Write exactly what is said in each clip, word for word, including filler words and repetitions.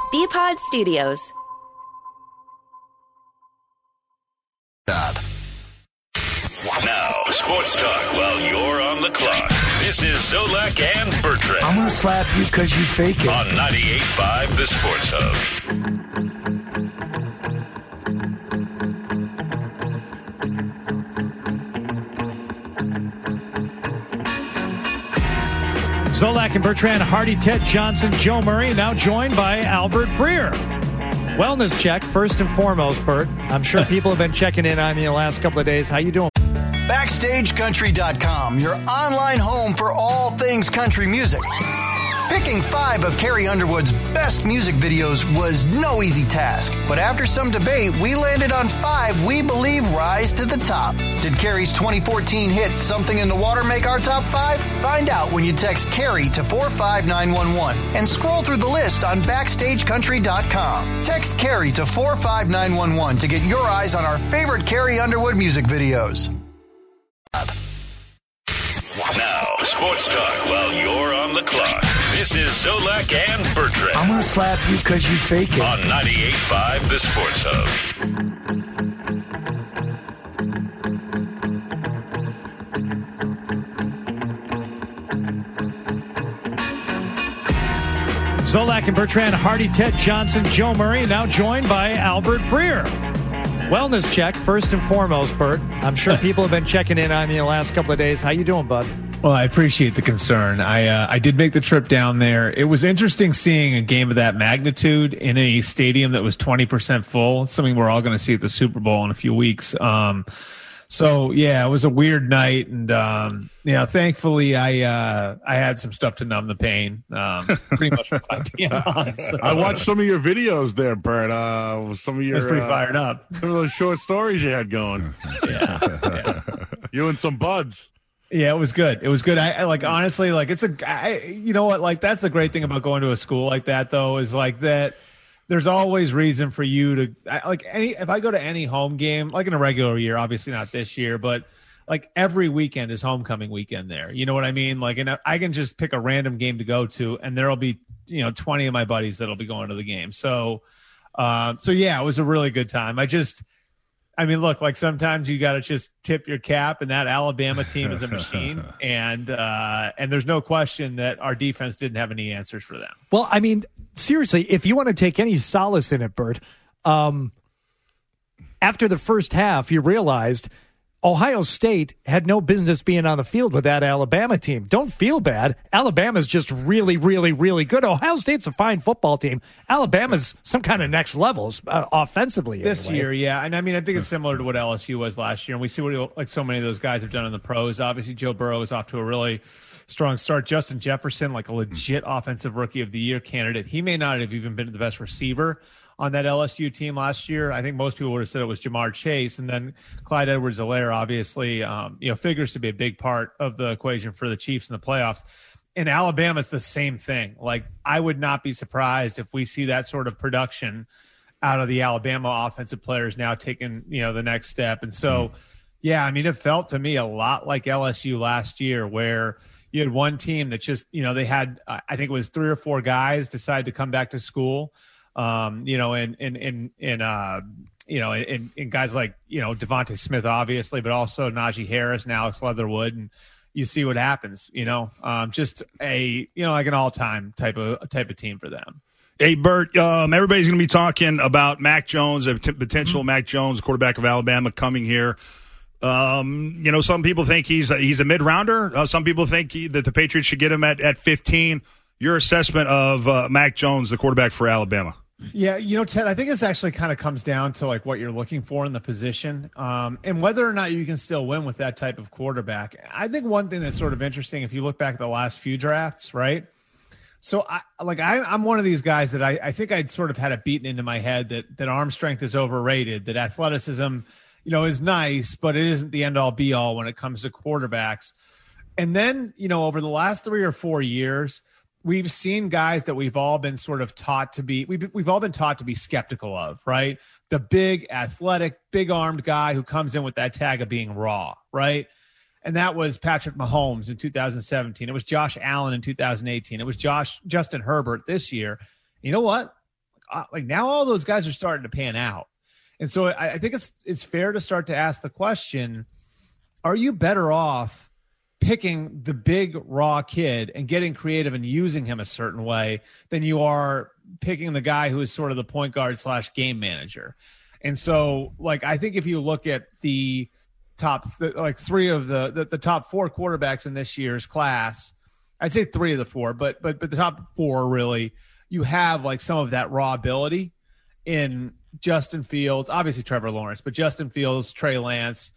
B-Pod Studios. Now, sports talk while you're on the clock. This is Zolak and Bertrand. I'm going to slap you because you fake it. On ninety-eight point five, The Sports Hub. Zolak and Bertrand, Hardy, Ted Johnson, Joe Murray, now joined by Albert Breer. Wellness check, first and foremost, Bert. I'm sure people have been checking in on you the last couple of days. How you doing? Backstage Country dot com, your online home for all things country music. Picking five of Carrie Underwood's best music videos was no easy task, but after some debate, we landed on five we believe rise to the top. Did Carrie's twenty fourteen hit Something in the Water make our top five? Find out when you text Carrie to four five nine one one and scroll through the list on Backstage Country dot com. Text Carrie to four five nine one one to get your eyes on our favorite Carrie Underwood music videos. Now, sports talk while you're on the clock. This is Zolak and Bertrand. I'm going to slap you because you fake it. On ninety-eight point five, The Sports Hub. Zolak and Bertrand, Hardy, Ted Johnson, Joe Murray, now joined by Albert Breer. Wellness check, first and foremost, Bert. I'm sure people have been checking in on you the last couple of days. How you doing, bud? Well, I appreciate the concern. I uh, I did make the trip down there. It was interesting seeing a game of that magnitude in a stadium that was twenty percent full. It's something we're all going to see at the Super Bowl in a few weeks. Um, so, yeah, it was a weird night. And, um, you know, thankfully I uh, I had some stuff to numb the pain um, pretty much from five p.m. on. So. I watched some of your videos there, Bert. Uh, some of your, I was pretty uh, fired up. Some of those short stories you had going. Yeah, yeah. You and some buds. Yeah, it was good. It was good. I, I like, honestly, like it's a, I, you know what, like that's the great thing about going to a school like that though, is like that there's always reason for you to I, like any, if I go to any home game, like in a regular year, obviously not this year, but like every weekend is homecoming weekend there. You know what I mean? Like, and I can just pick a random game to go to and there'll be, you know, twenty of my buddies that'll be going to the game. So, uh, so yeah, it was a really good time. I just, I mean, look, like sometimes you got to just tip your cap, and that Alabama team is a machine, and uh, and there's no question that our defense didn't have any answers for them. Well, I mean, seriously, if you want to take any solace in it, Bert, um, after the first half, you realized Ohio State had no business being on the field with that Alabama team. Don't feel bad. Alabama's just really, really, really good. Ohio State's a fine football team. Alabama's some kind of next levels uh, offensively. This anyway. year, yeah. And I mean, I think it's similar to what L S U was last year. And we see what like so many of those guys have done in the pros. Obviously, Joe Burrow is off to a really strong start. Justin Jefferson, like a legit offensive rookie of the year candidate. He may not have even been the best receiver on that L S U team last year. I think most people would have said it was Jamar Chase, and then Clyde Edwards-Helaire obviously, um, you know, figures to be a big part of the equation for the Chiefs in the playoffs. In Alabama, it's the same thing. Like, I would not be surprised if we see that sort of production out of the Alabama offensive players now taking, you know, the next step. And so, mm. yeah, I mean, it felt to me a lot like L S U last year, where you had one team that just, you know, they had, I think it was three or four guys decide to come back to school. Um, you know, and, and, and, and, uh, you know, and, and guys like, you know, Devontae Smith, obviously, but also Najee Harris and Alex Leatherwood. And you see what happens, you know, um, just a, you know, like an all time type of type of team for them. Hey, Bert, um, everybody's going to be talking about Mac Jones, a t- potential mm-hmm. Mac Jones, quarterback of Alabama, coming here. Um, you know, some people think he's a, he's a mid rounder. Uh, some people think he, that the Patriots should get him at, at fifteen. Your assessment of uh, Mac Jones, the quarterback for Alabama? Yeah, you know, Ted, I think this actually kind of comes down to like what you're looking for in the position, um, and whether or not you can still win with that type of quarterback. I think one thing that's sort of interesting, if you look back at the last few drafts, right? So, I like I, I'm one of these guys that I, I think I'd sort of had it beaten into my head that that arm strength is overrated, that athleticism, you know, is nice, but it isn't the end all be all when it comes to quarterbacks. And then, you know, over the last three or four years, we've seen guys that we've all been sort of taught to be, we've, we've all been taught to be skeptical of, right? The big, athletic, big-armed guy who comes in with that tag of being raw, right? And that was Patrick Mahomes in two thousand seventeen. It was Josh Allen in two thousand eighteen. It was Josh Justin Herbert this year. You know what? uh, like now all those guys are starting to pan out. And so I, I think it's it's fair to start to ask the question, are you better off picking the big raw kid and getting creative and using him a certain way than you are picking the guy who is sort of the point guard slash game manager? And so, like, I think if you look at the top, th- like three of the, the the top four quarterbacks in this year's class, I'd say three of the four, but but but the top four really, you have like some of that raw ability in Justin Fields, obviously Trevor Lawrence, but Justin Fields, Trey Lance,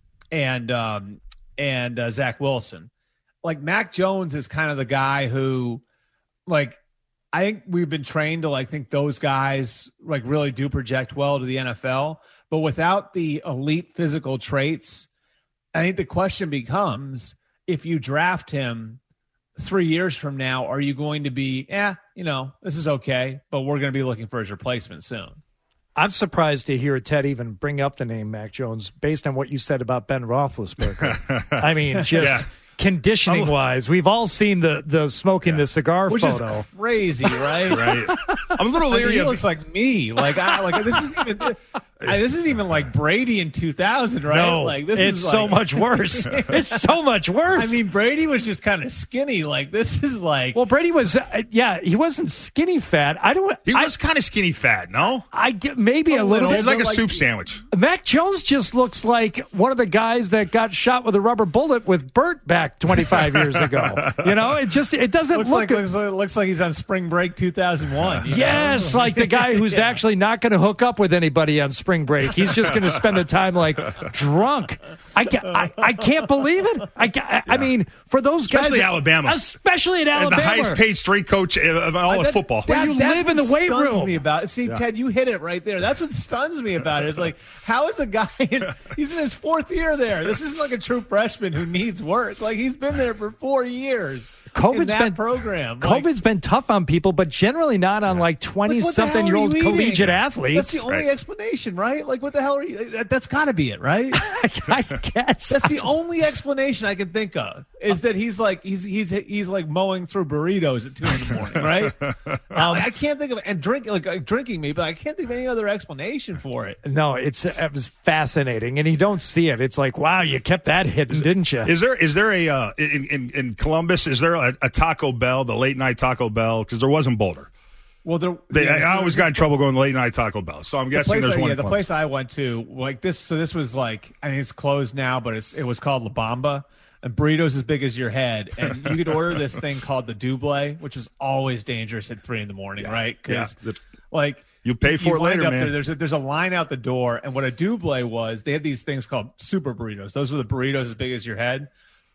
and um, and uh, Zach Wilson. Like Mac Jones is kind of the guy who, like, I think we've been trained to like think those guys like really do project well to the N F L, but without the elite physical traits, I think the question becomes, if you draft him three years from now, are you going to be, yeah, you know, this is okay, but we're going to be looking for his replacement soon? I'm surprised to hear Ted even bring up the name Mac Jones based on what you said about Ben Roethlisberger. I mean, just yeah. conditioning-wise, we've all seen the the smoking yeah. the cigar Which photo. Is crazy, right? Right. I'm a little leery. I mean, he of looks like me. Like, I, like this is even. I, this is even like Brady in two thousand, right? No, like this it's is so like, much worse. It's so much worse. I mean, Brady was just kind of skinny. Like this is like. Well, Brady was, uh, yeah, he wasn't skinny fat. I don't. He I, was kind of skinny fat, no? I get maybe a, a little. He was like a like, soup sandwich. Mac Jones just looks like one of the guys that got shot with a rubber bullet with Burt back twenty-five years ago. You know, it just it doesn't looks look. Like, looks, like, looks like he's on spring break two thousand one. Yes, like the guy who's yeah. actually not going to hook up with anybody on spring break. He's just going to spend the time like drunk. I can't, I, I can't believe it. I, I, yeah. I mean, for those guys, especially Alabama, especially at Alabama, and the highest paid straight coach of all of that, football. That, you live in the weight stuns room. Me about it. See, yeah. Ted, you hit it right there. That's what stuns me about it. It's like, how is a guy? In, he's in his fourth year there. This isn't like a true freshman who needs work. Like he's been there for four years. COVID's been program. COVID's like, been tough on people, but generally not on like twenty-something-year-old collegiate athletes. That's the only right. explanation, right? Like, what the hell are you? That, that's got to be it, right? I guess that's the only explanation I can think of. Is that he's like he's he's he's like mowing through burritos at two in the morning, right? um, I can't think of it. And drink like, like drinking me, but I can't think of any other explanation for it. No, it's it was fascinating, and you don't see it. It's like, wow, you kept that hidden, didn't you? Is there is there a uh, in, in in Columbus? Is there a, a Taco Bell, the late night Taco Bell? Because there was in Boulder. Well, there, they, yeah, I always got in trouble going to late night Taco Bell, so I'm guessing there's I, one. Yeah, the place I went to, like this. So this was like, I mean, it's closed now, but it's it was called La Bamba, and burritos as big as your head, and you could order this thing called the Double, which is always dangerous at three in the morning, yeah, right? Because yeah. like you pay for you it later, man. There, there's a, there's a line out the door, and what a Double was, they had these things called super burritos. Those were the burritos as big as your head.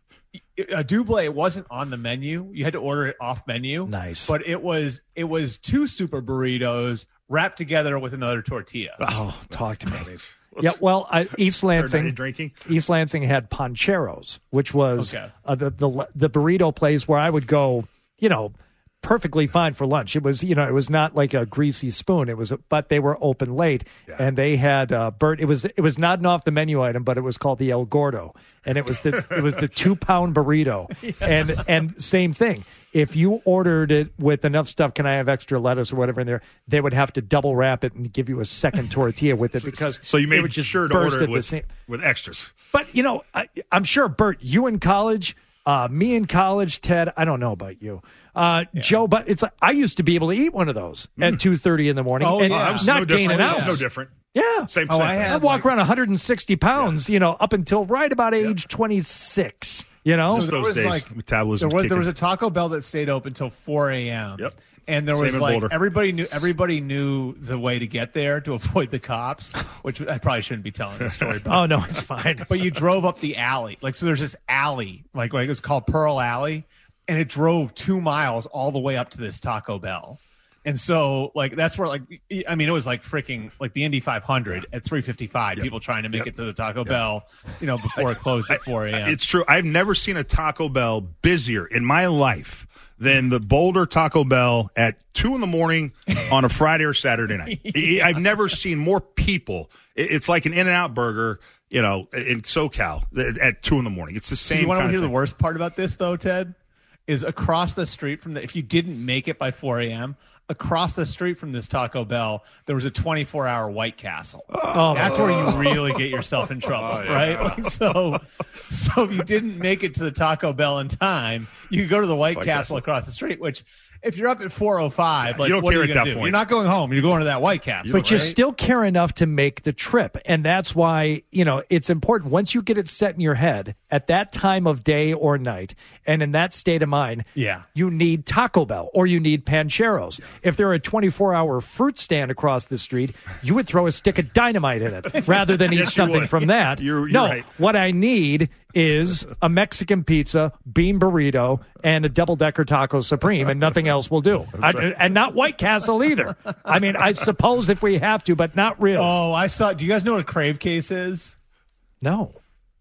A Double, it wasn't on the menu. You had to order it off menu. Nice, but it was it was two super burritos wrapped together with another tortilla. Oh, talk to me. Yeah, well, uh, East Lansing, drinking. East Lansing had Pancheros, which was okay. uh, the, the the burrito place where I would go. You know, perfectly fine for lunch. It was, you know, it was not like a greasy spoon. It was, but they were open late, yeah. and they had uh, Bert. It was, it was not an off the menu item, but it was called the El Gordo, and it was the, it was the two pound burrito, yeah. and and same thing. If you ordered it with enough stuff, can I have extra lettuce or whatever in there? They would have to double wrap it and give you a second tortilla with it because so you made it would just sure to burst order it at with, the same. with extras. But you know, I, I'm sure Bert, you in college. Uh, me in college, Ted, I don't know about you. Uh, yeah. Joe, but it's like, I used to be able to eat one of those mm. at two thirty in the morning oh, and yeah. not no gaining out. No different. Yeah. Same, oh, same I, I walk like, around one hundred sixty pounds, yeah. you know, up until right about age yeah. twenty-six, you know? So there was days, like, metabolism there was, there was a Taco Bell that stayed open until four a.m. Yep. And there Same was like Boulder. everybody knew everybody knew the way to get there to avoid the cops, which I probably shouldn't be telling the story about. Oh no, it's fine. But you drove up the alley, like so. There's this alley, like like it was called Pearl Alley, and it drove two miles all the way up to this Taco Bell. And so, like, that's where, like, I mean, it was like freaking, like, the Indy five hundred at three fifty-five. Yep. People trying to make yep. it to the Taco yep. Bell, you know, before it closed at four a.m. It's true. I've never seen a Taco Bell busier in my life than the Boulder Taco Bell at two in the morning on a Friday or Saturday night. yeah. I've never seen more people. It's like an In-N-Out burger, you know, in SoCal at two in the the morning. It's the same. So you want to kind hear of the worst part about this, though, Ted? is across the street from the, if you didn't make it by four a.m., across the street from this Taco Bell, there was a twenty-four hour White Castle. Oh, that's where you really get yourself in trouble, oh, yeah. right? Like, so, so if you didn't make it to the Taco Bell in time, you could go to the White, White Castle, Castle across the street, which if you're up at four oh five, yeah, like, you don't what care are you at going that to do? point. You're not going home. You're going to that White Castle. But you right? still care enough to make the trip. And that's why, you know, it's important. Once you get it set in your head at that time of day or night and in that state of mind, yeah. you need Taco Bell or you need Pancheros. If there were a twenty-four hour fruit stand across the street, you would throw a stick of dynamite in it rather than eat yes, something would. from that. You're, you're no, right. What I need is a Mexican pizza, bean burrito, and a double-decker taco supreme, and nothing else will do. I, and not White Castle either. I mean, I suppose if we have to, but not really. Oh, I saw. Do you guys know what a Crave Case is? No.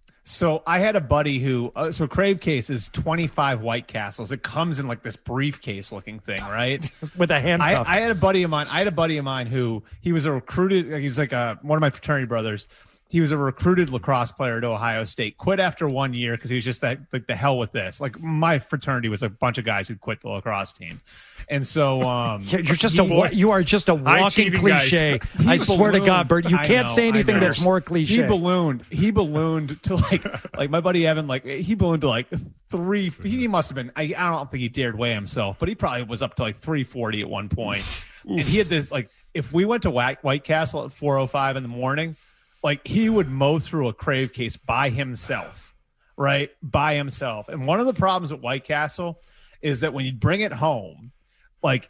So I had a buddy who, uh, so Crave Case is twenty-five White Castles. It comes in like this briefcase looking thing, right? With a handcuff. I, I had a buddy of mine. I had a buddy of mine who he was a recruited. He was like a, one of my fraternity brothers. He was a recruited lacrosse player to Ohio State, quit after one year because he was just that, like, the hell with this. Like, my fraternity was a bunch of guys who quit the lacrosse team. And so, um, you're just he, a, you are just a walking cliche. I swear to God, Bert, you can't know, say anything that's more cliche. He ballooned, he ballooned to like, like my buddy Evan, like he ballooned to like three, he must have been, I, I don't think he dared weigh himself, but he probably was up to like three forty at one point. And he had this, like, if we went to White, White Castle at four oh five in the morning, like, he would mow through a Crave Case by himself, right? By himself. And one of the problems with White Castle is that when you bring it home, like,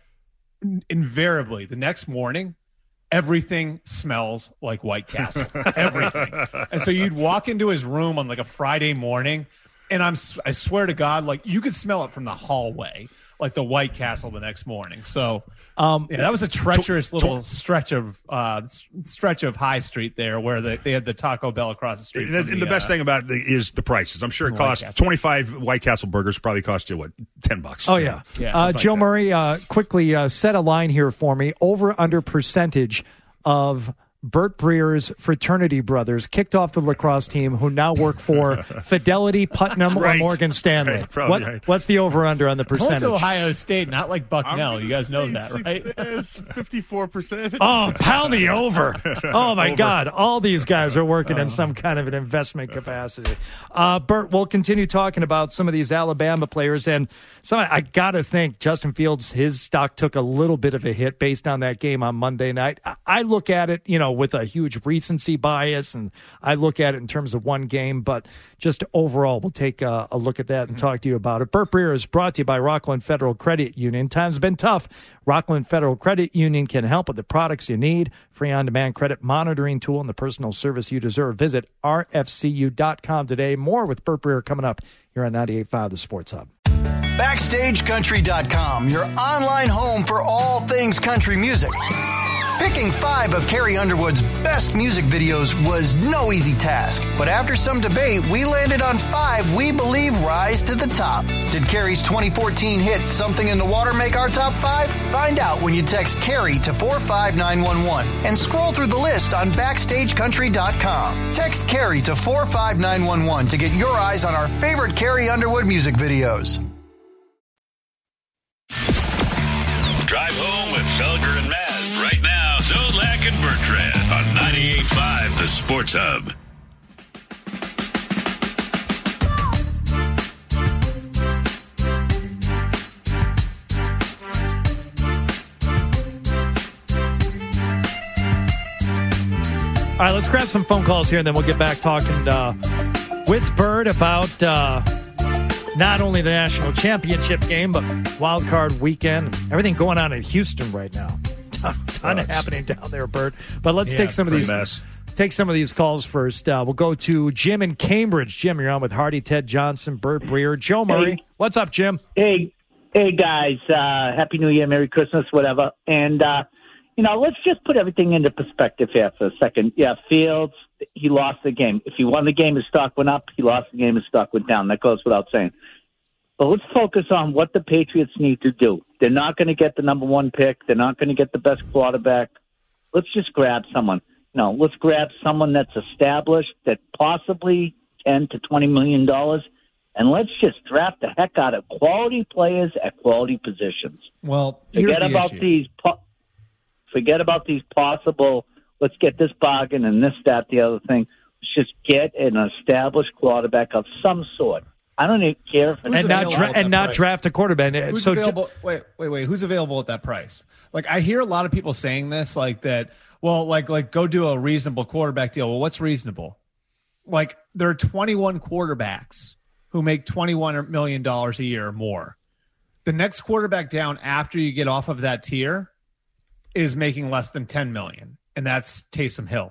invariably the next morning, everything smells like White Castle. Everything. And so you'd walk into his room on like a Friday morning, and I'm I swear to God, like, you could smell it from the hallway, like the White Castle the next morning. So um, yeah, that was a treacherous little stretch of uh, stretch of High Street there, where they, they had the Taco Bell across the street. And the, the, the best uh, thing about it is the prices. I'm sure it White costs Castle. twenty-five White Castle burgers. Probably cost you what, ten bucks. Oh yeah, yeah. Uh, Joe like Murray, uh, quickly uh, set a line here for me. Over under percentage of Bert Breer's fraternity brothers kicked off the lacrosse team who now work for Fidelity, Putnam, Right. or Morgan Stanley. Right, probably what, right. What's the over-under on the I went percentage? to Ohio State, not like Bucknell. You guys know that, right? It's fifty-four percent. Oh, pound the over. Oh, my Over. God. All these guys are working in some kind of an investment capacity. Uh, Bert, we'll continue talking about some of these Alabama players. And some, I got to think Justin Fields, his stock took a little bit of a hit based on that game on Monday night. I, I look at it, you know, with a huge recency bias, and I look at it in terms of one game. But just overall, we'll take a, a look at that and mm-hmm. talk to you about it. Bert Breer is brought to you by Rockland Federal Credit Union. Times have been tough. Rockland Federal Credit Union can help with the products you need. Free on-demand credit monitoring tool and the personal service you deserve. Visit R F C U dot com today. More with Bert Breer coming up here on ninety-eight point five The Sports Hub. Backstage Country dot com, your online home for all things country music. Picking five of Carrie Underwood's best music videos was no easy task, but after some debate, we landed on five we believe rise to the top. Did Carrie's twenty fourteen hit Something in the Water make our top five? Find out when you text Carrie to four five nine one one and scroll through the list on Backstage Country dot com. Text Carrie to four five nine one one to get your eyes on our favorite Carrie Underwood music videos. Drive home with Felger and Maz right now. Zolak and Bertrand on ninety-eight point five The Sports Hub. All right, let's grab some phone calls here, and then we'll get back talking uh, with Bird about uh, not only the national championship game, but wild card weekend, everything going on in Houston right now. A ton of happening down there, Bert. But let's Yeah, take some of these mess. take some of these calls first. Uh, we'll go to Jim in Cambridge. Jim, you're on with Hardy, Ted Johnson, Bert Breer, Joe Murray. Hey. What's up, Jim? Hey, hey guys, uh, Happy New Year, Merry Christmas, whatever. And, uh, you know, let's just put everything into perspective here for a second. Yeah, Fields, he lost the game. If he won the game, his stock went up. He lost the game, his stock went down. That goes without saying. But let's focus on what the Patriots need to do. They're not going to get the number one pick. They're not going to get the best quarterback. Let's just grab someone. No, let's grab someone that's established, that possibly ten to twenty million dollars, and let's just draft the heck out of quality players at quality positions. Well, here's forget the about issue. these. Po- forget about these possible. Let's get this bargain and this, that, the other thing. Let's just get an established quarterback of some sort. I don't even care if it's and not available dra- at and that not price? draft a quarterback. Who's so available? Wait, wait, wait. Who's available at that price? Like, I hear a lot of people saying this, like that. Well, like, like go do a reasonable quarterback deal. Well, what's reasonable? Like, there are twenty-one quarterbacks who make twenty-one million dollars a year or more. The next quarterback down after you get off of that tier is making less than ten million dollars, and that's Taysom Hill.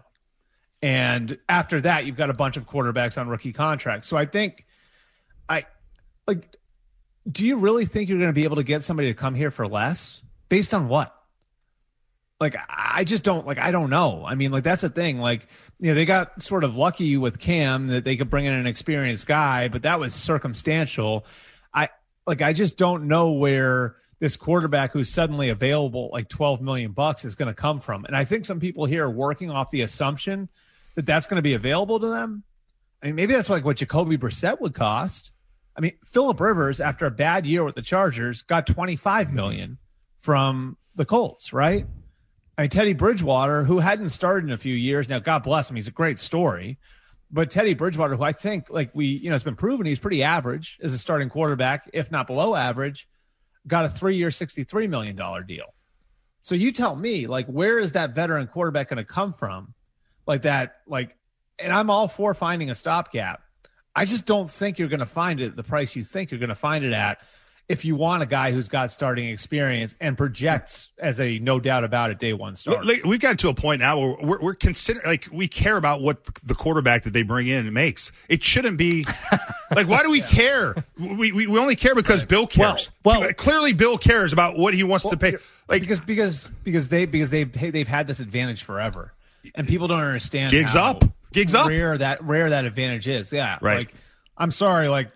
And after that, you've got a bunch of quarterbacks on rookie contracts. So I think, I like, do you really think you're going to be able to get somebody to come here for less? Based on what? Like, I just don't, like, I don't know. I mean, like, that's the thing. Like, you know, they got sort of lucky with Cam that they could bring in an experienced guy, but that was circumstantial. I, like, I just don't know where this quarterback who's suddenly available, like twelve million bucks, is going to come from. And I think some people here are working off the assumption that that's going to be available to them. I mean, maybe that's like what Jacoby Brissett would cost. I mean, Phillip Rivers, after a bad year with the Chargers, got twenty-five million dollars from the Colts, right? I mean, Teddy Bridgewater, who hadn't started in a few years, now God bless him, he's a great story. But Teddy Bridgewater, who I think, like we, you know, it's been proven he's pretty average as a starting quarterback, if not below average, got a three-year, sixty-three million dollars deal. So you tell me, like, where is that veteran quarterback going to come from? Like that, like, and I'm all for finding a stopgap. I just don't think you're going to find it at the price you think you're going to find it at if you want a guy who's got starting experience and projects as a no doubt about it day one starter. Look, we've gotten to a point now where we're, we're considering, like, we care about what the quarterback that they bring in makes. It shouldn't be like, why do we yeah. care? We, we we only care because right. Bill cares. Well, well, clearly Bill cares about what he wants well, to pay. Like because because because they because they've they've had this advantage forever, and people don't understand. Gigs how up, gigs up. Rare that rare that advantage is. Yeah, right. Like, I'm sorry, like.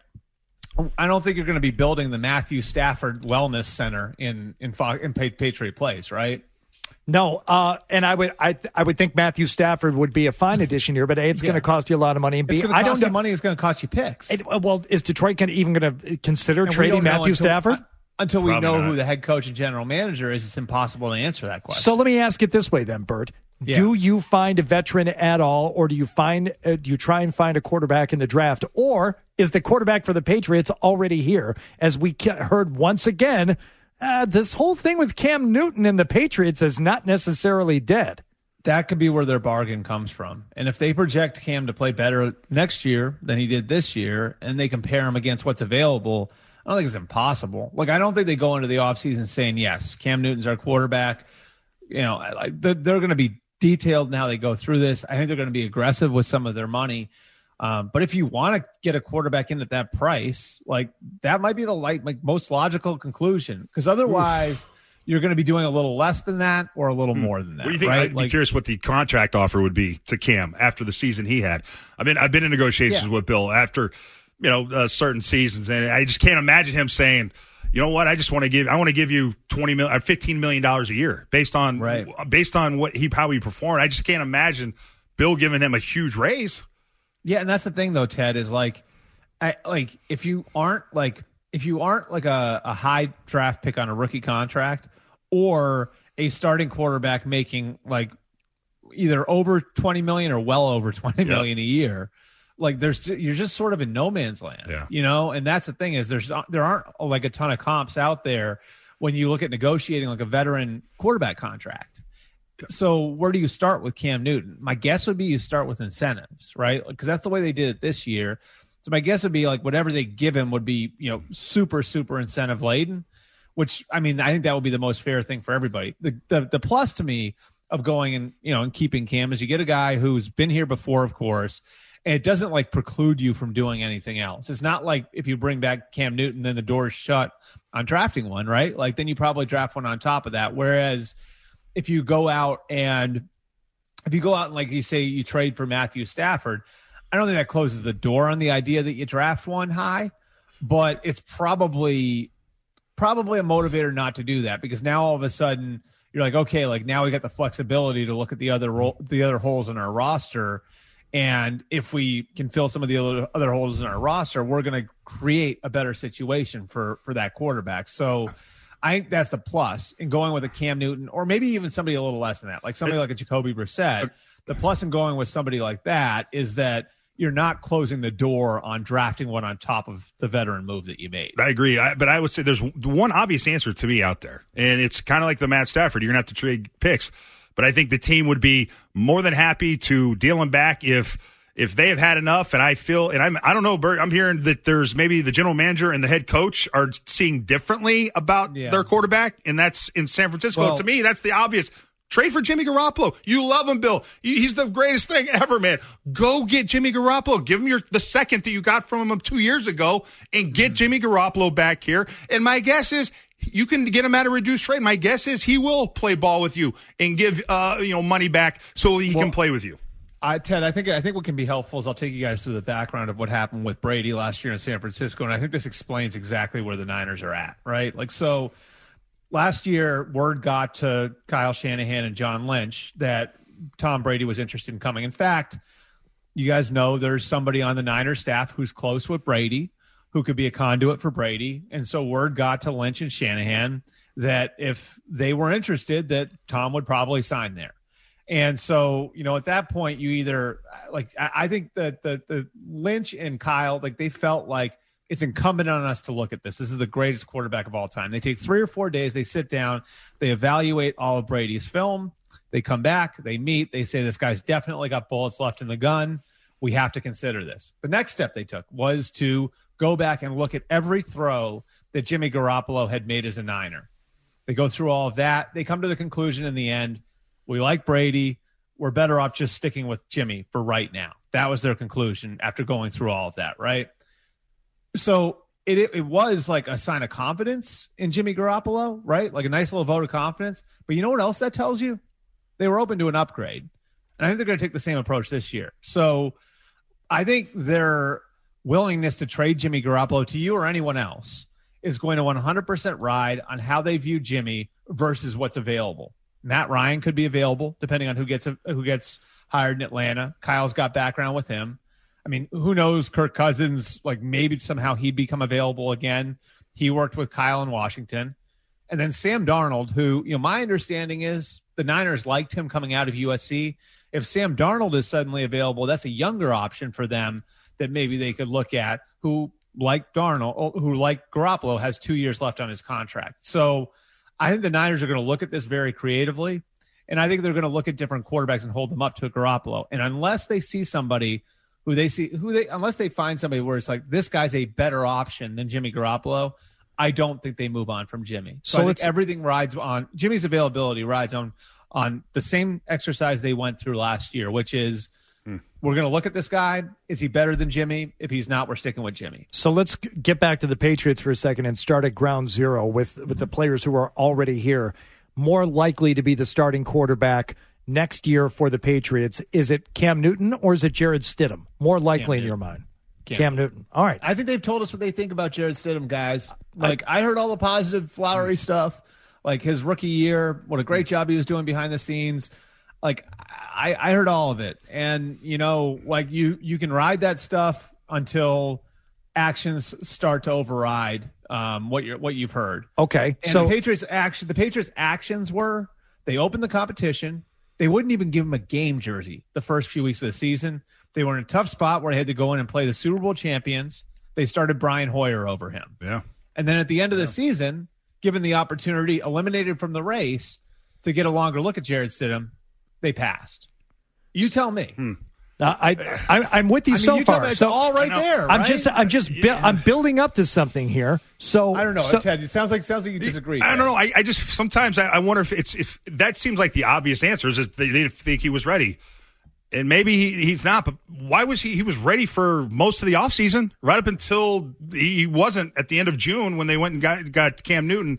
I don't think you're going to be building the Matthew Stafford Wellness Center in in, in Patriot Place, right? No, uh, and I would I I would think Matthew Stafford would be a fine addition here, but A, it's yeah. going to cost you a lot of money, and B, it's going to I cost don't you know, money. It's going to cost you picks. It, well, is Detroit gonna, even going to consider and trading Matthew until, Stafford? Uh, until we Probably know not. who the head coach and general manager is, it's impossible to answer that question. So let me ask it this way, then, Bert. Yeah. Do you find a veteran at all, or do you find uh, do you try and find a quarterback in the draft, or is the quarterback for the Patriots already here? As we heard once again, uh, this whole thing with Cam Newton and the Patriots is not necessarily dead. That could be where their bargain comes from. And if they project Cam to play better next year than he did this year, and they compare him against what's available, I don't think it's impossible. Like, I don't think they go into the offseason saying, yes, Cam Newton's our quarterback. You know, like they're, they're going to be detailed in how they go through this. I think they're going to be aggressive with some of their money. Um, but if you want to get a quarterback in at that price, like that might be the light, like most logical conclusion. Because otherwise, Oof. you're going to be doing a little less than that or a little more than that. What do you think? Right? I'd like, be curious what the contract offer would be to Cam after the season he had. I mean, I've been in negotiations yeah. with Bill after, you know, uh, certain seasons, and I just can't imagine him saying, you know what? I just want to give. I want to give you twenty million, or fifteen million dollars a year based on right. based on what he how he performed. I just can't imagine Bill giving him a huge raise. Yeah, and that's the thing though, Ted, is like, I like if you aren't like if you aren't like a, a high draft pick on a rookie contract or a starting quarterback making like either over twenty million or well over twenty yep. million a year. Like there's, you're just sort of in no man's land, yeah. you know? And that's the thing is there's, there aren't like a ton of comps out there when you look at negotiating like a veteran quarterback contract. So where do you start with Cam Newton? My guess would be you start with incentives, right? Because that's the way they did it this year. So my guess would be like whatever they give him would be, you know, super, super incentive laden, which I mean, I think that would be the most fair thing for everybody. The, the, the plus to me of going and, you know, and keeping Cam is you get a guy who's been here before, of course, and it doesn't like preclude you from doing anything else. It's not like if you bring back Cam Newton, then the door's shut on drafting one, right? Like then you probably draft one on top of that. Whereas if you go out and if you go out and like you say, you trade for Matthew Stafford, I don't think that closes the door on the idea that you draft one high, but it's probably, probably a motivator not to do that because now all of a sudden you're like, okay, like now we got the flexibility to look at the other role, the other holes in our roster. And if we can fill some of the other, other holes in our roster, we're going to create a better situation for, for that quarterback. So I think that's the plus in going with a Cam Newton, or maybe even somebody a little less than that, like somebody like a Jacoby Brissett. The plus in going with somebody like that is that you're not closing the door on drafting one on top of the veteran move that you made. I agree. I, but I would say there's one obvious answer to me out there, and it's kind of like the Matt Stafford. You're going to have to trade picks. But I think the team would be more than happy to deal him back if if they have had enough. And I feel, and I'm, I don't know, Bert, I'm hearing that there's maybe the general manager and the head coach are seeing differently about yeah. their quarterback, and that's in San Francisco. Well, to me, that's the obvious. Trade for Jimmy Garoppolo. You love him, Bill. He's the greatest thing ever, man. Go get Jimmy Garoppolo. Give him your the second that you got from him two years ago, and get mm-hmm. Jimmy Garoppolo back here. And my guess is, you can get him at a reduced rate. My guess is he will play ball with you and give uh, you know money back so he well, can play with you. I, Ted, I think I think what can be helpful is I'll take you guys through the background of what happened with Brady last year in San Francisco, and I think this explains exactly where the Niners are at, right? Like, so last year, word got to Kyle Shanahan and John Lynch that Tom Brady was interested in coming. In fact, you guys know there's somebody on the Niners staff who's close with Brady, who could be a conduit for Brady. And so word got to Lynch and Shanahan that if they were interested, that Tom would probably sign there. And so, you know, at that point, you either like, I, I think that the, the Lynch and Kyle, like they felt like it's incumbent on us to look at this. This is the greatest quarterback of all time. They take three or four days, they sit down, they evaluate all of Brady's film. They come back, they meet, they say, this guy's definitely got bullets left in the gun. We have to consider this. The next step they took was to go back and look at every throw that Jimmy Garoppolo had made as a Niner. They go through all of that. They come to the conclusion in the end, we like Brady. We're better off just sticking with Jimmy for right now. That was their conclusion after going through all of that, right? So it, it, it was like a sign of confidence in Jimmy Garoppolo, right? Like a nice little vote of confidence. But you know what else that tells you? They were open to an upgrade. And I think they're going to take the same approach this year. So I think their willingness to trade Jimmy Garoppolo to you or anyone else is going to one hundred percent ride on how they view Jimmy versus what's available. Matt Ryan could be available depending on who gets who gets hired in Atlanta. Kyle's got background with him. I mean, who knows? Kirk Cousins, like maybe somehow he'd become available again. He worked with Kyle in Washington. And then Sam Darnold, who, you know, my understanding is the Niners liked him coming out of U S C. If Sam Darnold is suddenly available, that's a younger option for them that maybe they could look at, who, like Darnold, who, like Garoppolo, has two years left on his contract. So I think the Niners are going to look at this very creatively, and I think they're going to look at different quarterbacks and hold them up to Garoppolo. And unless they see somebody who they see, who they, unless they find somebody where it's like, this guy's a better option than Jimmy Garoppolo, I don't think they move on from Jimmy. So, so I think everything rides on Jimmy's availability rides on on the same exercise they went through last year, which is hmm. we're going to look at this guy. Is he better than Jimmy? If he's not, we're sticking with Jimmy. So let's get back to the Patriots for a second and start at ground zero with, with the players who are already here. More likely to be the starting quarterback next year for the Patriots. Is it Cam Newton or is it Jarrett Stidham? More likely in your mind. Cam, Cam Newton. Newton. All right. I think they've told us what they think about Jarrett Stidham, guys. Like, I, I heard all the positive, flowery stuff. Like his rookie year, what a great job he was doing behind the scenes. Like I, I heard all of it. And, you know, like you, you can ride that stuff until actions start to override um, what you're, what you've heard. Okay. And so the Patriots action, the Patriots actions were they opened the competition. They wouldn't even give him a game jersey the first few weeks of the season. They were in a tough spot where they had to go in and play the Super Bowl champions. They started Brian Hoyer over him. Yeah. And then at the end of the yeah. season, given the opportunity, eliminated from the race to get a longer look at Jarrett Stidham, they passed. You tell me. Hmm. Uh, I, I I'm with you I mean, so you far. Me, it's so all right there. Right? I'm just I'm just bu- I'm building up to something here. So I don't know, so, Ted. It sounds like sounds like you disagree. I don't know. I, I just sometimes I, I wonder if it's if that seems like the obvious answer is that they, they think he was ready. And maybe he, he's not, but why was he? He was ready for most of the offseason, right up until he wasn't at the end of June when they went and got, got Cam Newton.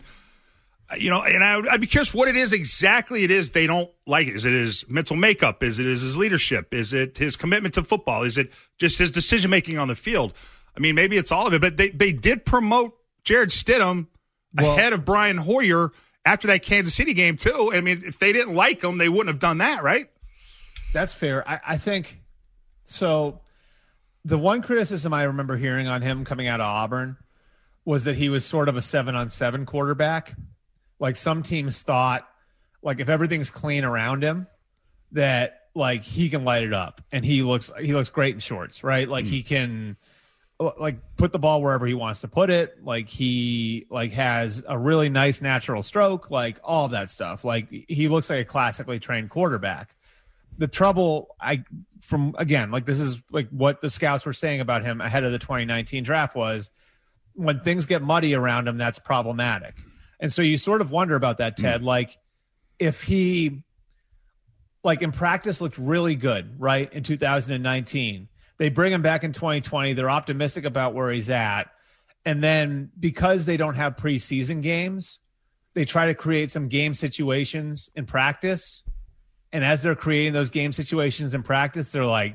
You know, and I, I'd be curious what it is exactly it is they don't like. Is it his mental makeup? Is it his leadership? Is it his commitment to football? Is it just his decision-making on the field? I mean, maybe it's all of it, but they, they did promote Jarrett Stidham well, ahead of Brian Hoyer after that Kansas City game, too. I mean, if they didn't like him, they wouldn't have done that, right? That's fair. I, I think So the one criticism I remember hearing on him coming out of Auburn was that he was sort of a seven on seven quarterback. Like some teams thought, like if everything's clean around him, that like he can light it up, and he looks he looks great in shorts, right? Like mm. he can like put the ball wherever he wants to put it. Like he like has a really nice natural stroke, like all of that stuff. Like he looks like a classically trained quarterback. The trouble I from again, like this is like what the scouts were saying about him ahead of the twenty nineteen draft was when things get muddy around him, that's problematic. And so you sort of wonder about that, Ted, mm. like if he like in practice looked really good, right? In two thousand nineteen, they bring him back in twenty twenty. They're optimistic about where he's at. And then because they don't have preseason games, they try to create some game situations in practice. And as they're creating those game situations in practice, they're like,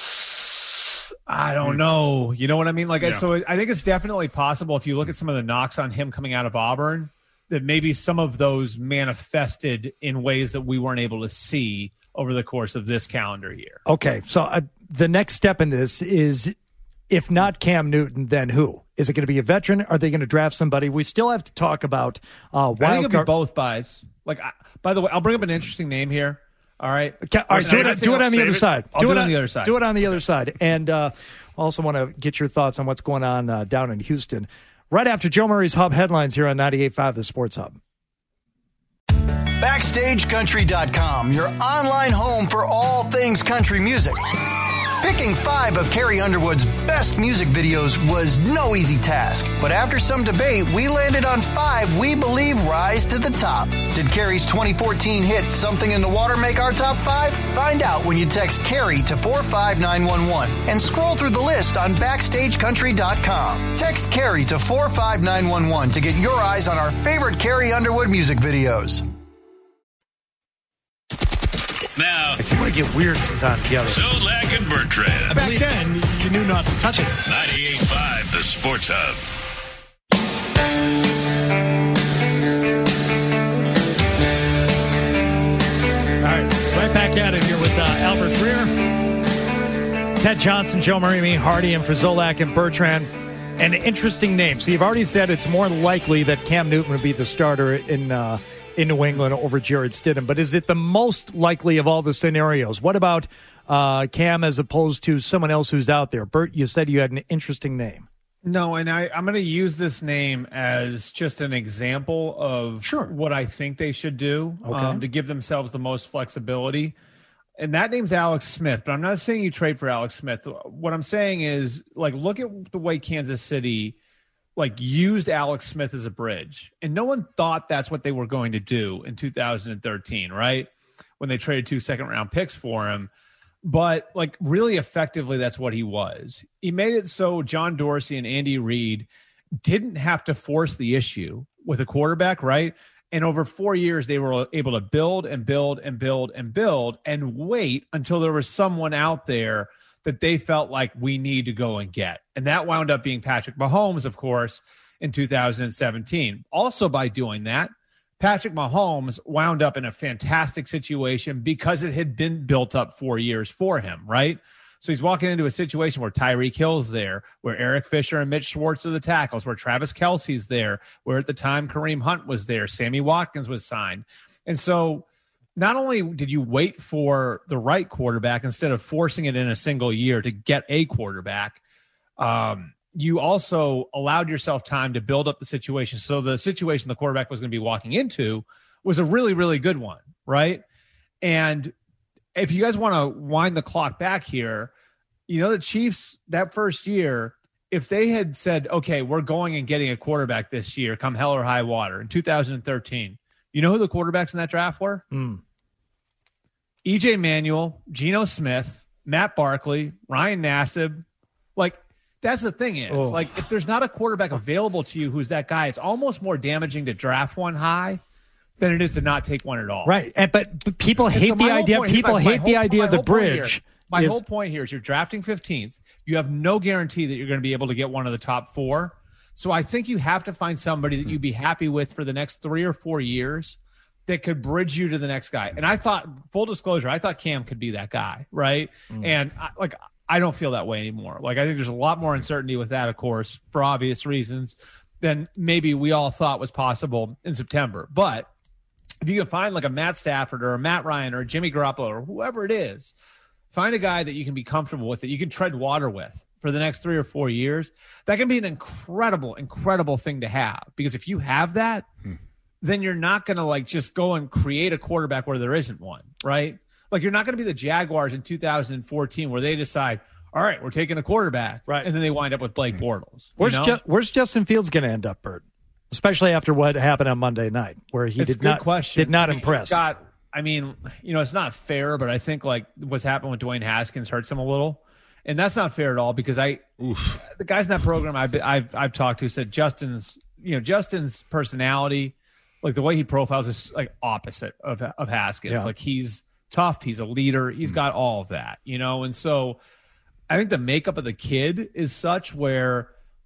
I don't know. You know what I mean? Like, yeah. So I think it's definitely possible if you look at some of the knocks on him coming out of Auburn, that maybe some of those manifested in ways that we weren't able to see over the course of this calendar year. Okay. So uh, the next step in this is, if not Cam Newton, then who? Is it going to be a veteran? Are they going to draft somebody? We still have to talk about uh, wild I think it'll card- be both buys. Like, I, by the way, I'll bring up an interesting name here. All right. Okay, all right. Do it, do it on the other side. I'll do it on the other side. Do it on the other side. And uh, also want to get your thoughts on what's going on uh, down in Houston. Right after Joe Murray's Hub headlines here on ninety-eight point five The Sports Hub. Backstage Country dot com, your online home for all things country music. Picking five of Carrie Underwood's best music videos was no easy task, but after some debate, we landed on five we believe rise to the top. Did Carrie's twenty fourteen hit Something in the Water make our top five? Find out when you text Carrie to four five nine one one and scroll through the list on Backstage Country dot com. Text Carrie to four five nine one one to get your eyes on our favorite Carrie Underwood music videos. Now, if you want to get weird sometime together. Zolak and Bertrand. Back then, you knew not to touch it. ninety-eight point five The Sports Hub. All right, right back at it here with uh, Albert Greer, Ted Johnson, Joe Murray, me, Hardy, and for Zolak and Bertrand. An interesting name. So you've already said it's more likely that Cam Newton would be the starter in uh, in New England over Jarrett Stidham. But is it the most likely of all the scenarios? What about uh, Cam as opposed to someone else who's out there? Bert, you said you had an interesting name. No, and I, I'm going to use this name as just an example of sure. what I think they should do okay. um, to give themselves the most flexibility. And that name's Alex Smith, but I'm not saying you trade for Alex Smith. What I'm saying is, like, look at the way Kansas City like used Alex Smith as a bridge. And no one thought that's what they were going to do in two thousand thirteen, right? When they traded two second round picks for him. But like really effectively, that's what he was. He made it so John Dorsey and Andy Reid didn't have to force the issue with a quarterback, right? And over four years, they were able to build and build and build and build and wait until there was someone out there that they felt like we need to go and get. And that wound up being Patrick Mahomes, of course, in two thousand seventeen. Also by doing that, Patrick Mahomes wound up in a fantastic situation because it had been built up four years for him, right? So he's walking into a situation where Tyreek Hill's there, where Eric Fisher and Mitch Schwartz are the tackles, where Travis Kelce's there, where at the time Kareem Hunt was there, Sammy Watkins was signed. And so not only did you wait for the right quarterback instead of forcing it in a single year to get a quarterback, um, you also allowed yourself time to build up the situation. So the situation the quarterback was going to be walking into was a really, really good one, right? And if you guys want to wind the clock back here, you know, the Chiefs that first year, if they had said, okay, we're going and getting a quarterback this year, come hell or high water in two thousand thirteen, you know who the quarterbacks in that draft were? Mm. E J Manuel, Geno Smith, Matt Barkley, Ryan Nassib. Like, that's the thing is, oh. like, if there's not a quarterback available to you who's that guy, it's almost more damaging to draft one high than it is to not take one at all. Right. And, but, but people and hate so the idea. Point, people my, hate my the whole, idea of the bridge. Here, my is, whole point here is you're drafting fifteenth. You have no guarantee that you're going to be able to get one of the top four. So I think you have to find somebody that you'd be happy with for the next three or four years that could bridge you to the next guy. And I thought, full disclosure, I thought Cam could be that guy, right? Mm. And I, like I don't feel that way anymore. Like, I think there's a lot more uncertainty with that, of course, for obvious reasons, than maybe we all thought was possible in September. But if you can find like a Matt Stafford or a Matt Ryan or a Jimmy Garoppolo or whoever it is, find a guy that you can be comfortable with, that you can tread water with for the next three or four years. That can be an incredible, incredible thing to have. Because if you have that, hmm. then you're not going to like just go and create a quarterback where there isn't one, right? Like, you're not going to be the Jaguars in two thousand fourteen where they decide, all right, we're taking a quarterback, right, and then they wind up with Blake Bortles. Where's you know? Ju- Where's Justin Fields going to end up, Bert? Especially after what happened on Monday night, where he it's did not question. did not I mean, impress. Got, I mean, you know, it's not fair, but I think like what's happened with Dwayne Haskins hurts him a little, and that's not fair at all because I, Oof. the guys in that program I've I've I've talked to said Justin's, you know, Justin's personality, like the way he profiles is like opposite of of Haskins. Yeah. Like, he's tough, he's a leader, he's got all of that, you know, and so I think the makeup of the kid is such where,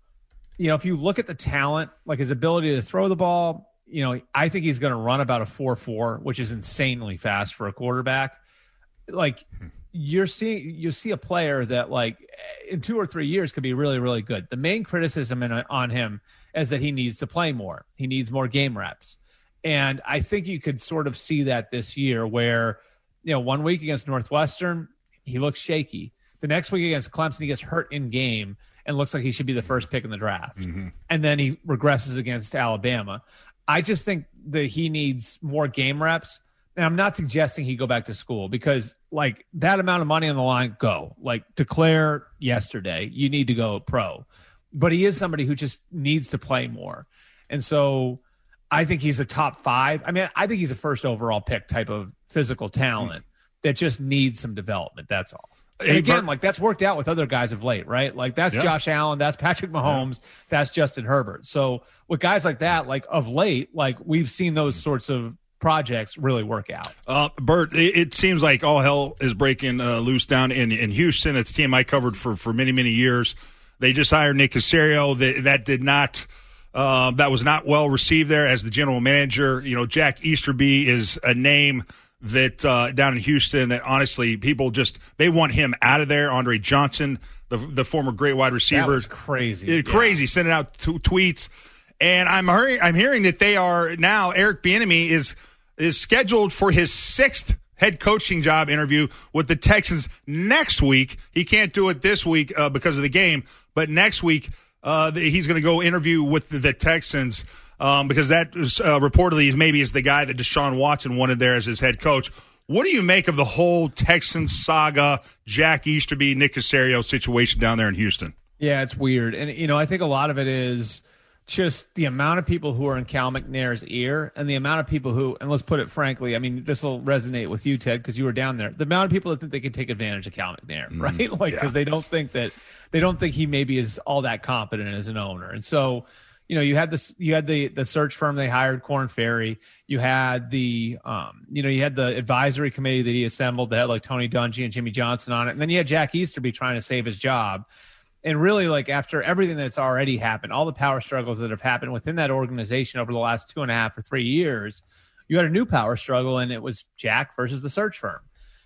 you know, if you look at the talent, like his ability to throw the ball, you know, I think he's going to run about a four four, which is insanely fast for a quarterback. Like, you're seeing, you see a player that like in two or three years could be really, really good. The main criticism in, on him is that he needs to play more. He needs more game reps. And I think you could sort of see that this year where, you know, one week against Northwestern, he looks shaky. The next week against Clemson, he gets hurt in game and looks like he should be the first pick in the draft. Mm-hmm. And then he regresses against Alabama. I just think that he needs more game reps. And I'm not suggesting he go back to school because, like, that amount of money on the line, go. Like, declare yesterday, you need to go pro. But he is somebody who just needs to play more. And so I think he's a top five. I mean, I think he's a first overall pick type of physical talent mm. that just needs some development. That's all. And hey, again, Bert, like, that's worked out with other guys of late, right? Like, that's yeah. Josh Allen, that's Patrick Mahomes, yeah. that's Justin Herbert. So with guys like that, like of late, like we've seen those sorts of projects really work out. Uh, Bert, it, it seems like all hell is breaking uh, loose down in, in Houston. It's a team I covered for, for many, many years. They just hired Nick Caserio. That, that did not uh, that was not well received there as the general manager. You know, Jack Easterby is a name that uh, down in Houston that honestly people just they want him out of there. Andre Johnson, the the former great wide receiver, that was crazy, yeah. crazy, sending out t- tweets. And I'm hearing I'm hearing that they are now Eric Bieniemy is is scheduled for his sixth head coaching job interview with the Texans next week. He can't do it this week uh, because of the game, but next week uh, he's going to go interview with the, the Texans. Um, because that uh, reportedly is maybe is the guy that Deshaun Watson wanted there as his head coach. What do you make of the whole Texans saga, Jack Easterby, Nick Caserio situation down there in Houston? Yeah, it's weird. And, you know, I think a lot of it is just the amount of people who are in Cal McNair's ear and the amount of people who, and let's put it frankly, I mean, this will resonate with you, Ted, because you were down there. The amount of people that think they can take advantage of Cal McNair, mm, right? Like, because yeah. they don't think that, they don't think he maybe is all that competent as an owner. And so, you know, you had this, you had the, the search firm they hired, Korn Ferry. You had the, um, you know, you had the advisory committee that he assembled that had like Tony Dungy and Jimmy Johnson on it. And then you had Jack Easterby trying to save his job. And really, like, after everything that's already happened, all the power struggles that have happened within that organization over the last two and a half or three years, you had a new power struggle, and it was Jack versus the search firm.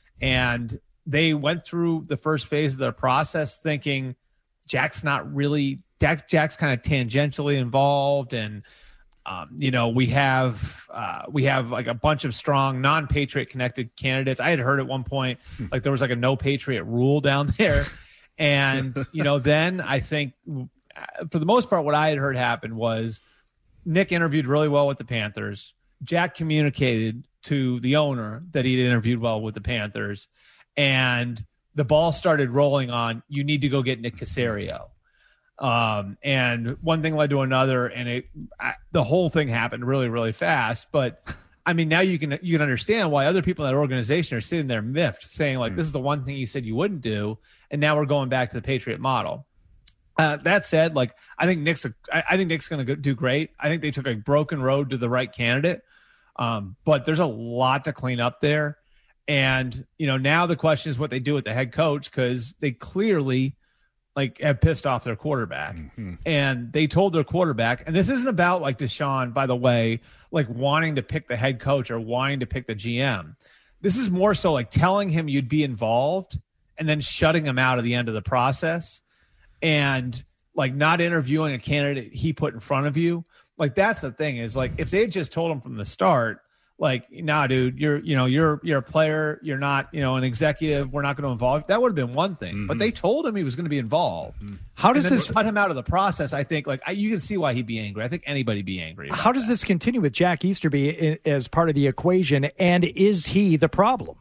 And they went through the first phase of their process thinking Jack's not really Jack, Jack's kind of tangentially involved, and um, you know, we have uh, we have like a bunch of strong non-Patriot connected candidates. I had heard at one point like there was like a no Patriot rule down there, and you know, then I think for the most part, what I had heard happen was Nick interviewed really well with the Panthers. Jack communicated to the owner that he'd interviewed well with the Panthers, and the ball started rolling on. You need to go get Nick Caserio. Um, and one thing led to another, and it, I, the whole thing happened really, really fast. But I mean, now you can, you can understand why other people in that organization are sitting there miffed saying like, mm. this is the one thing you said you wouldn't do. And now we're going back to the Patriot model. Uh, that said, like, I think Nick's, a, I, I think Nick's going to do great. I think they took a broken road to the right candidate. Um, but there's a lot to clean up there. And, you know, now the question is what they do with the head coach, because they clearly like have pissed off their quarterback. Mm-hmm. And they told their quarterback, and this isn't about like Deshaun, by the way, like wanting to pick the head coach or wanting to pick the G M. This is more so like telling him you'd be involved and then shutting him out at the end of the process and like not interviewing a candidate he put in front of you. Like, that's the thing is like, if they had just told him from the start, like, nah, dude, you're, you know, you're, you're a player. You're not, you know, an executive. We're not going to involve. That would have been one thing, mm-hmm. but they told him he was going to be involved. Mm-hmm. How does this cut him out of the process? I think like I, you can see why he'd be angry. I think anybody be angry. How does that. this continue with Jack Easterby as part of the equation? And is he the problem?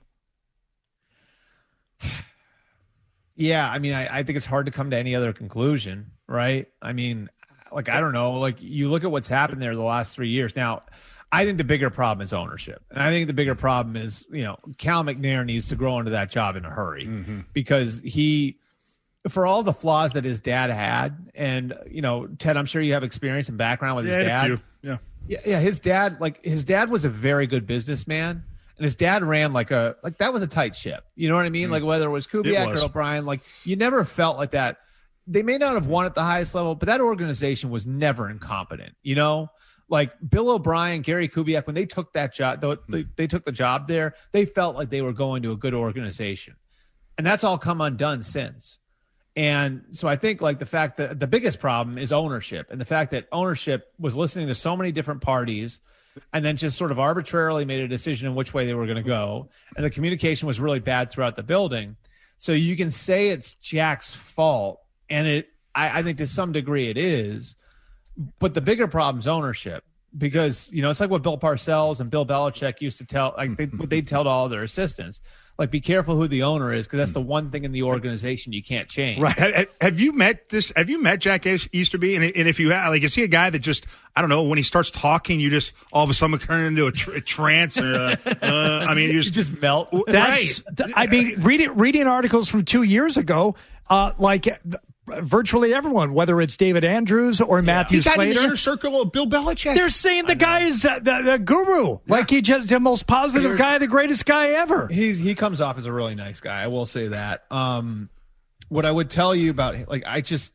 Yeah. I mean, I, I think it's hard to come to any other conclusion, right? I mean, like, I don't know, like you look at what's happened there the last three years. Now, I think the bigger problem is ownership. And I think the bigger problem is, you know, Cal McNair needs to grow into that job in a hurry mm-hmm. because he, for all the flaws that his dad had, and, you know, Ted, I'm sure you have experience and background with yeah, his dad. Yeah. yeah. Yeah. His dad, like his dad was a very good businessman. And his dad ran like a, like that was a tight ship. You know what I mean? Mm-hmm. Like whether it was Kubiak it was. or O'Brien, like you never felt like that. They may not have won at the highest level, but that organization was never incompetent, you know? Like Bill O'Brien, Gary Kubiak, when they took that job, they, they took the job there, they felt like they were going to a good organization. And that's all come undone since. And so I think like the fact that the biggest problem is ownership, and the fact that ownership was listening to so many different parties and then just sort of arbitrarily made a decision in which way they were going to go. And the communication was really bad throughout the building. So you can say it's Jack's fault. And it, I, I think to some degree it is. But the bigger problem is ownership, because, you know, it's like what Bill Parcells and Bill Belichick used to tell, like they, what they'd tell to all their assistants, like, be careful who the owner is, because that's the one thing in the organization you can't change. Right. Have, have you met this? Have you met Jack Easterby? And, and if you have, like, is he a guy that just, I don't know, when he starts talking, you just all of a sudden turn into a, tr- a trance? Or, uh, uh, I mean, you just, you just melt. That's, right. I mean, reading reading articles from two years ago, uh, like. Virtually everyone, whether it's David Andrews or Matthew Slater. He got Slater. in the inner circle of Bill Belichick. They're saying the guy is uh, the, the guru. Yeah. Like he just the most positive Here's, guy, the greatest guy ever. He's He comes off as a really nice guy. I will say that. Um, what I would tell you about, like, I just...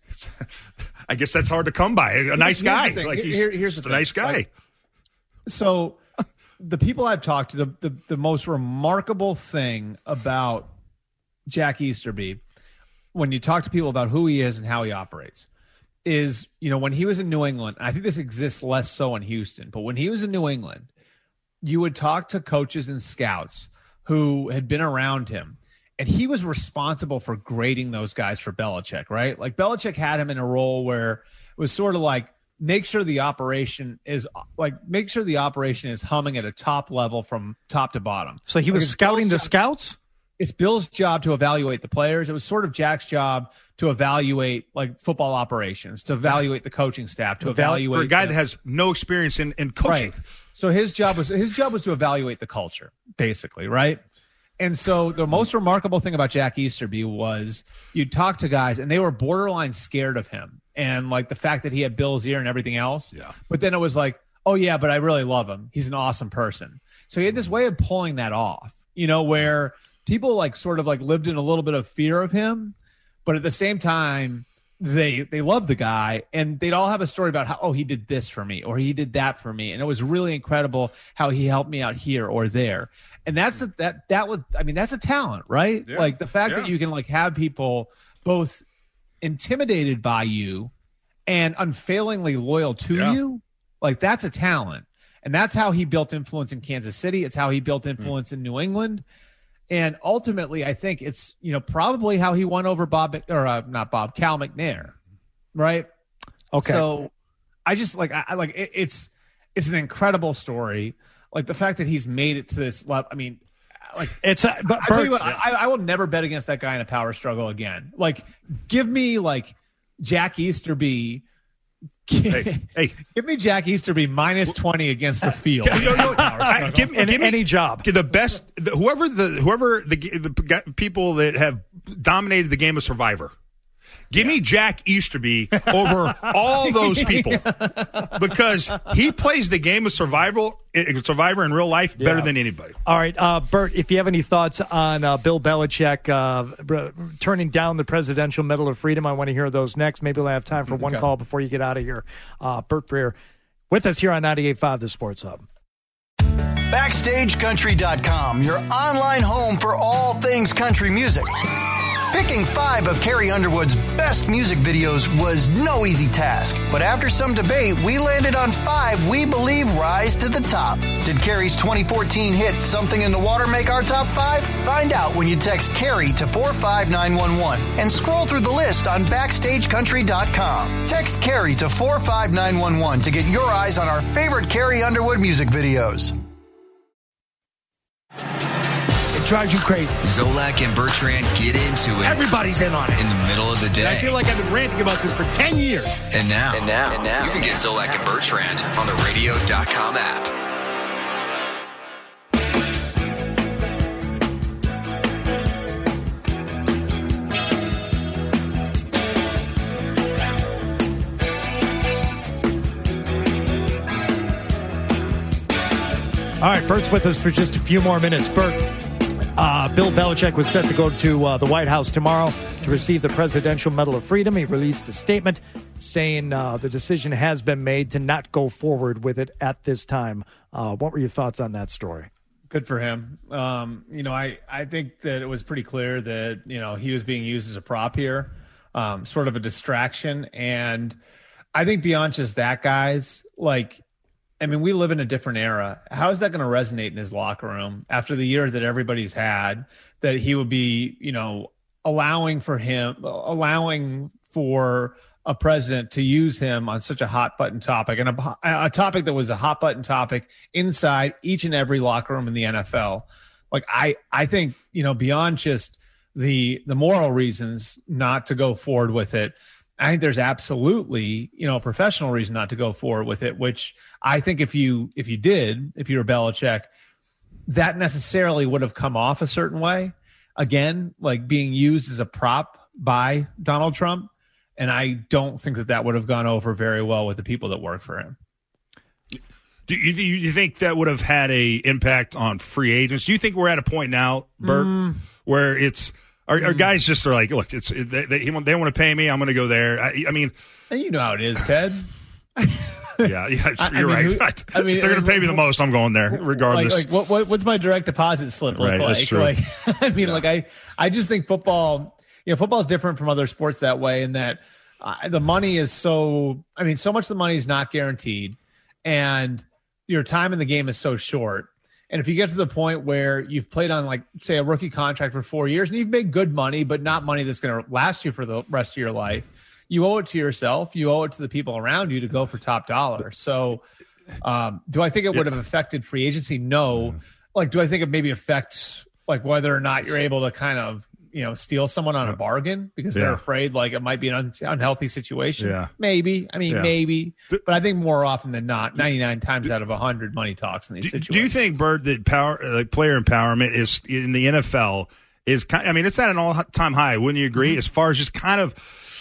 I guess that's hard to come by. A nice here's guy. The like he's Here, here's the a thing. nice guy. Like, so the people I've talked to, the, the, the most remarkable thing about Jack Easterby, when you talk to people about who he is and how he operates, is, you know, when he was in New England, I think this exists less so in Houston, but when he was in New England, you would talk to coaches and scouts who had been around him, and he was responsible for grading those guys for Belichick, right? Like Belichick had him in a role where it was sort of like, make sure the operation is like, make sure the operation is humming at a top level from top to bottom. So he was like scouting the job, scouts? It's Bill's job to evaluate the players. It was sort of Jack's job to evaluate like football operations, to evaluate the coaching staff, to evaluate for a guy the, that has no experience in, in coaching. Right. So his job was his job was to evaluate the culture, basically, right? And so the most remarkable thing about Jack Easterby was you'd talk to guys and they were borderline scared of him, and like the fact that he had Bill's ear and everything else. Yeah. But then it was like, oh yeah, but I really love him. He's an awesome person. So he had this way of pulling that off, you know, where people like sort of like lived in a little bit of fear of him, but at the same time, they they loved the guy, and they'd all have a story about how, oh, he did this for me, or he did that for me, and it was really incredible how he helped me out here or there. And that's a, that that was, I mean, that's a talent, right? Yeah. Like the fact yeah. that you can like have people both intimidated by you and unfailingly loyal to yeah. you, like that's a talent. And that's how he built influence in Kansas City. It's how he built influence mm. in New England. And ultimately, I think it's, you know, probably how he won over Bob, or uh, not Bob, Cal McNair, right? Okay. So I just like, I, I like it, it's, it's an incredible story. Like the fact that he's made it to this level. I mean, like it's, a, but I tell you what, I, I will never bet against that guy in a power struggle again. Like, give me like Jack Easterby. Hey, hey, give me Jack Easterby minus twenty against the field. Uh, no, no, I, give, in give me any job. The best, the, whoever the whoever the, the people that have dominated the game of Survivor. Give yeah. me Jack Easterby over all those people, because he plays the game of survival, Survivor in real life better yeah. than anybody. All right, uh, Bert, if you have any thoughts on uh, Bill Belichick uh, turning down the Presidential Medal of Freedom, I want to hear those next. Maybe we'll have time for one okay. call before you get out of here. Uh, Bert Breer with us here on ninety-eight point five The Sports Hub. Backstage Country dot com, your online home for all things country music. Picking five of Carrie Underwood's best music videos was no easy task, but after some debate, we landed on five we believe rise to the top. Did Carrie's twenty fourteen hit Something in the Water make our top five? Find out when you text Carrie to four five nine one one and scroll through the list on backstage country dot com. Text Carrie to four five nine one one to get your eyes on our favorite Carrie Underwood music videos. It drives you crazy. Zolak and Bertrand get into it. Everybody's in on it. In the middle of the day. I feel like I've been ranting about this for ten years. And now, And now, and now. you can get Zolak and Bertrand on the radio dot com app. All right, Bert's with us for just a few more minutes. Bert, uh, Bill Belichick was set to go to uh, the White House tomorrow to receive the Presidential Medal of Freedom. He released a statement saying uh, the decision has been made to not go forward with it at this time. Uh, what were your thoughts on that story? Good for him. Um, you know, I, I think that it was pretty clear that, you know, he was being used as a prop here, um, sort of a distraction. And I think beyond just that, guys, like, I mean, we live in a different era. How is that going to resonate in his locker room after the year that everybody's had, that he would be, you know, allowing for him, allowing for a president to use him on such a hot button topic, and a, a topic that was a hot button topic inside each and every locker room in the N F L. Like, I, I think, you know, beyond just the, the moral reasons not to go forward with it, I think there's absolutely, you know, a professional reason not to go forward with it, which I think if you if you did, if you were Belichick, that necessarily would have come off a certain way. Again, like being used as a prop by Donald Trump. And I don't think that that would have gone over very well with the people that work for him. Do you, do you think that would have had a impact on free agents? Do you think we're at a point now, Bert, mm. where it's – Our, our guys just are like, look, it's they, they, they want to pay me. I'm going to go there. I, I mean, and you know how it is, Ted. yeah, yeah, you're I mean, right. Who, I mean, if they're going to pay me the most, I'm going there, regardless. Like, like what, what, what's my direct deposit slip look right, like? That's true. Like, I mean, yeah. like I, I just think football. You know, football is different from other sports that way, in that uh, the money is so. I mean, so much of the money is not guaranteed, and your time in the game is so short. And if you get to the point where you've played on, like, say, a rookie contract for four years and you've made good money, but not money that's going to last you for the rest of your life, you owe it to yourself. You owe it to the people around you to go for top dollar. So um, do I think it would have affected free agency? No. Like, do I think it maybe affects, like, whether or not you're able to kind of, you know, steal someone on a bargain because yeah. they're afraid, like, it might be an un- unhealthy situation? Yeah. Maybe. I mean, yeah. maybe. But I think more often than not, ninety-nine times out of one hundred, money talks in these do, situations. Do you think, Bird, that power, like player empowerment is in the N F L is kind? I mean, it's at an all-time high. Wouldn't you agree? Mm-hmm. As far as just kind of,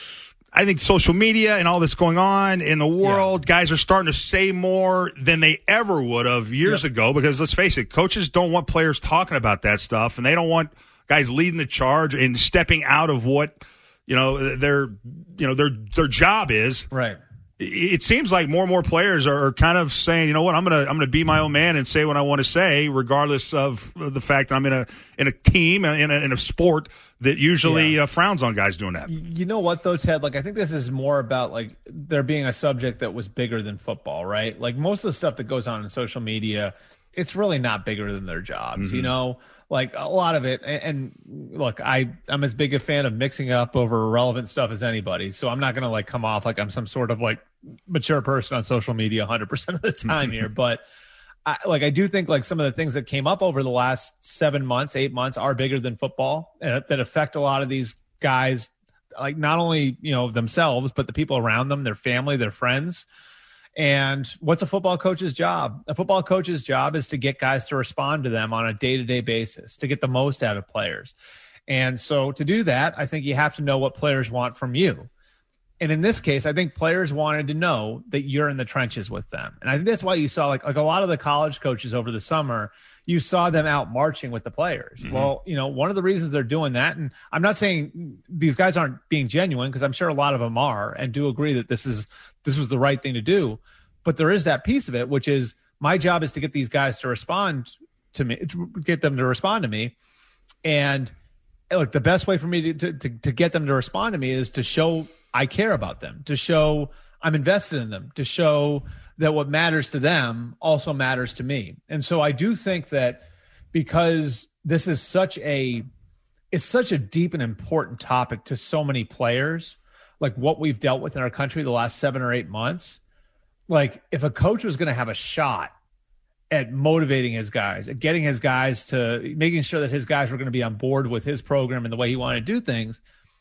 I think social media and all that's going on in the world, yeah. guys are starting to say more than they ever would have years yep. ago. Because let's face it, coaches don't want players talking about that stuff, and they don't want guys leading the charge and stepping out of what, you know, their, you know, their, their job is. Right. It seems like more and more players are kind of saying, you know what, I'm going to, I'm going to be my own man and say what I want to say, regardless of the fact that I'm in a, in a team, in a, in a sport that usually yeah. uh, frowns on guys doing that. You know what though, Ted? Like, I think this is more about, like, there being a subject that was bigger than football, right? Like, most of the stuff that goes on in social media, it's really not bigger than their jobs, mm-hmm. you know? Like, a lot of it, and, and look, I, I'm as big a fan of mixing up over irrelevant stuff as anybody, so I'm not going to, like, come off like I'm some sort of, like, mature person on social media one hundred percent of the time here, but, I, like, I do think, like, some of the things that came up over the last seven months, eight months are bigger than football, and that affect a lot of these guys, like, not only, you know, themselves, but the people around them, their family, their friends. And what's a football coach's job? A football coach's job is to get guys to respond to them on a day-to-day basis, to get the most out of players. And so to do that, I think you have to know what players want from you. And in this case, I think players wanted to know that you're in the trenches with them. And I think that's why you saw, like, like a lot of the college coaches over the summer, you saw them out marching with the players. Mm-hmm. Well, you know, one of the reasons they're doing that, and I'm not saying these guys aren't being genuine, because I'm sure a lot of them are and do agree that this is this was the right thing to do. But there is that piece of it, which is my job is to get these guys to respond to me, to get them to respond to me. And like the best way for me to, to to get them to respond to me is to show I care about them, to show I'm invested in them, to show that what matters to them also matters to me. And so I do think that because this is such a it's such a deep and important topic to so many players, like what we've dealt with in our country the last seven or eight months, like if a coach was going to have a shot at motivating his guys, at getting his guys to making sure that his guys were going to be on board with his program and the way he wanted to do things,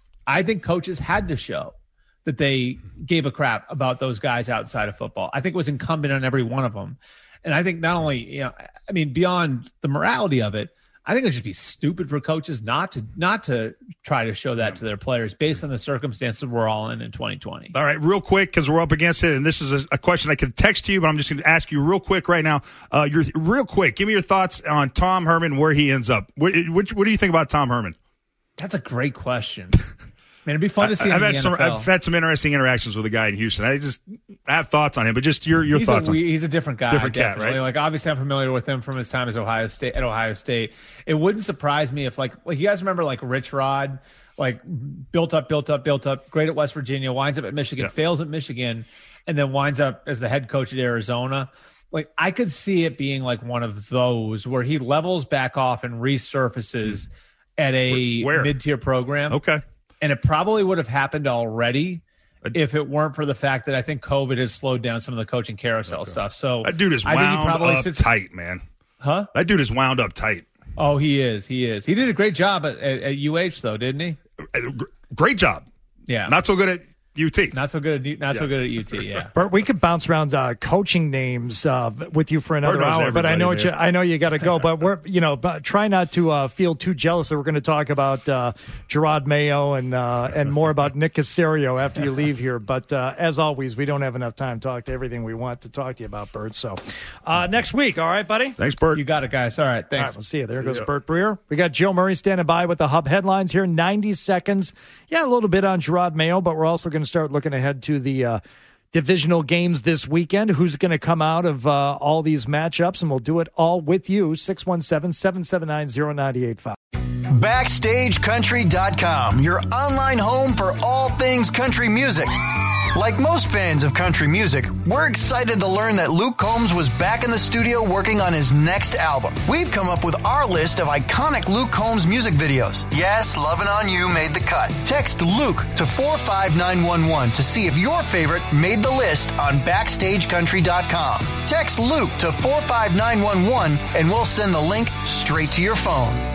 I think coaches had to show that they gave a crap about those guys outside of football. I think it was incumbent on every one of them. And I think not only, you know, I mean, beyond the morality of it, I think it would just be stupid for coaches not to not to try to show that to their players based on the circumstances we're all in in twenty twenty. All right, real quick, because we're up against it, and this is a, a question I could text to you, but I'm just going to ask you real quick right now. Uh, you're real quick. Give me your thoughts on Tom Herman, where he ends up. What, what, what do you think about Tom Herman? That's a great question. Man, it'd be fun to see him I've in had the some, N F L. I've had some interesting interactions with a guy in Houston. I just I have thoughts on him, but just your your he's thoughts a, on him. He's a different guy. Different cat, definitely. right? Like, obviously, I'm familiar with him from his time as Ohio State at Ohio State. It wouldn't surprise me if, like, like you guys remember, like Rich Rod, like built up, built up, built up, great at West Virginia, winds up at Michigan, Yeah. fails at Michigan, and then winds up as the head coach at Arizona. Like, I could see it being like one of those where he levels back off and resurfaces at a Where? mid-tier program. Okay. And it probably would have happened already if it weren't for the fact that I think COVID has slowed down some of the coaching carousel okay. stuff. So that dude is I wound think he probably up sits, tight, man. Huh? That dude is wound up tight. Oh, he is. He is. He did a great job at, at, at U H, though, didn't he? Great job. Yeah. Not so good at U T. Not so good at not yeah. so good at U T. Yeah. Bert, we could bounce around uh, coaching names uh, with you for another hour, but I know what you, I know you got to go. But we're you know, but try not to uh, feel too jealous that we're going to talk about uh, Gerard Mayo and uh, and more about Nick Caserio after you leave here. But uh, as always, we don't have enough time to talk to everything we want to talk to you about, Bert. So uh, next week, all right, buddy. Thanks, Bert. You got it, guys. All right, thanks. All right, we'll see you. There goes yeah. Bert Breer. We got Joe Murray standing by with the Hub headlines here. ninety seconds. Yeah, a little bit on Gerard Mayo, but we're also going to start looking ahead to the uh, divisional games this weekend. Who's going to come out of uh, all these matchups, and we'll do it all with you. six one seven, seven seven nine, zero nine eight five. Backstage Country dot com, your online home for all things country music. Like most fans of country music, we're excited to learn that Luke Combs was back in the studio working on his next album. We've come up with our list of iconic Luke Combs music videos. Yes, Lovin' On You made the cut. Text Luke to four five nine one one to see if your favorite made the list on Backstage Country dot com. Text Luke to four five nine one one and we'll send the link straight to your phone.